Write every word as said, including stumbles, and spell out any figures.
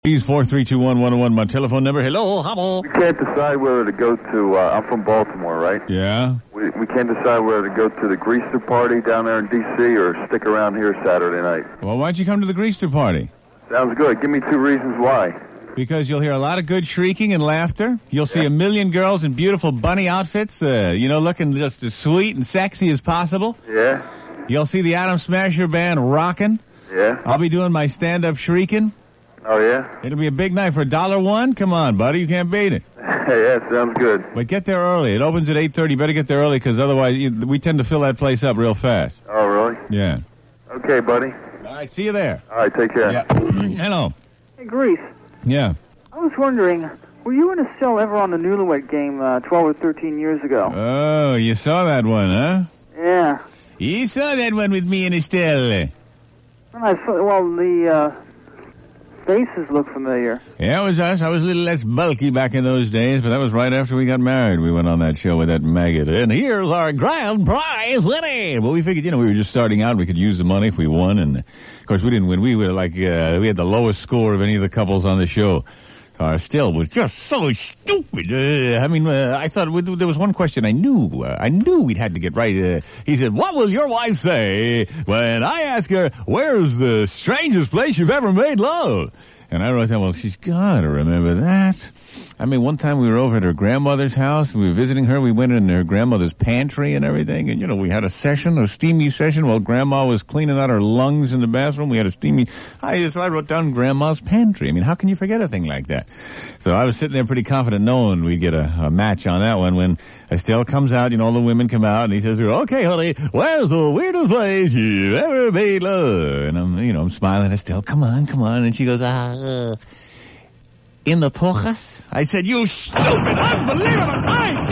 Please, four three two one one oh one, my telephone number. Hello, hello. We can't decide whether to go to, uh, I'm from Baltimore, right? Yeah? We, we can't decide whether to go to the Greaser party down there in D C or stick around here Saturday night. Well, why'd you come to the Greaser party? Sounds good. Give me two reasons why. Because you'll hear a lot of good shrieking and laughter. You'll see a million girls in beautiful bunny outfits, uh, you know, looking just as sweet and sexy as possible. Yeah? You'll see the Adam Smasher band rocking. Yeah? I'll be doing my stand-up shrieking. Oh, yeah? It'll be a big night for a dollar one. Come on, buddy. You can't beat it. Yeah, sounds good. But get there early. It opens at eight thirty. You better get there early because otherwise you, we tend to fill that place up real fast. Oh, really? Yeah. Okay, buddy. All right, see you there. All right, take care. Yeah. Hello. Hey, Grease. Yeah. I was wondering, were you in a cell ever on the Newlywed Game uh, twelve or thirteen years ago? Oh, you saw that one, huh? Yeah. You saw that one with me and Estelle. Well, I saw, well the uh, faces look familiar. Yeah, it was us. I was a little less bulky back in those days, but that was right after we got married. We went on that show with that maggot. And here's our grand prize winning. Well, we figured, you know, we were just starting out. We could use the money if we won. And, of course, we didn't win. We were like, uh, we had the lowest score of any of the couples on the show. Uh, still was just so stupid. Uh, I mean, uh, I thought we, there was one question I knew. Uh, I knew we'd had to get right. Uh, he said, "What will your wife say when I ask her where's the strangest place you've ever made love?" And I wrote down, well, she's got to remember that. I mean, one time we were over at her grandmother's house, and we were visiting her. We went in her grandmother's pantry and everything, and, you know, we had a session, a steamy session, while Grandma was cleaning out her lungs in the bathroom. We had a steamy... I just I wrote down Grandma's pantry. I mean, how can you forget a thing like that? So I was sitting there pretty confident knowing we'd get a, a match on that one when Estelle comes out, you know, all the women come out, and he says, "Okay, honey, where's the weirdest place you ever made love?" And I'm, you know, I'm smiling. Estelle, come on, come on. And she goes, ah... Uh, in the Pojas? I said, "You stupid, unbelievable, I